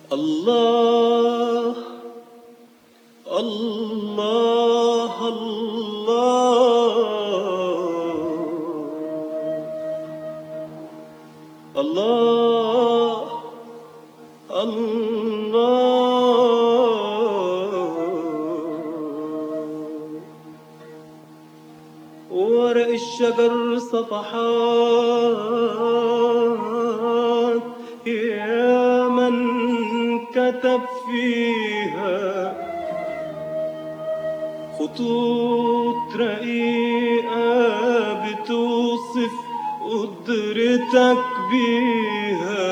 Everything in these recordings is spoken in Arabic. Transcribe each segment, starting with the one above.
الله الله الله الله الله. ورق الشجر صفحات يا من كتب فيها خطوط رقيقة بتوصف قدرتك بيها.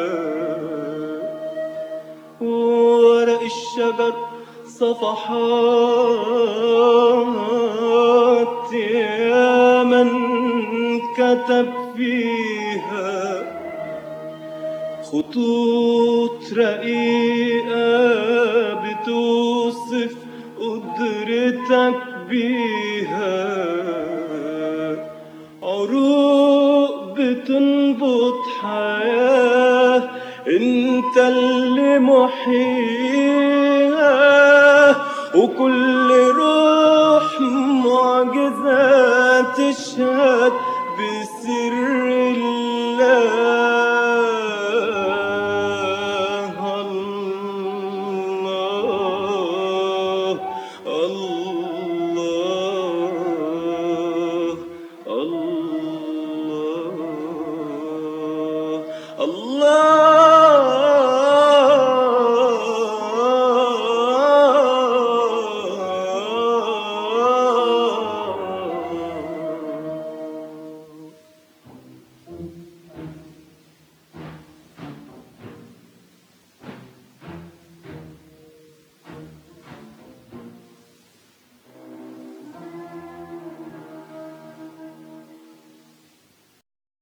ورق الشجر صفحات يا من كتب فيها خطوط رقيقة بتوصف قدرتك بيها. عروق بتنبض حياة انت اللي محييها، وكل روح معجزة تشهد بسر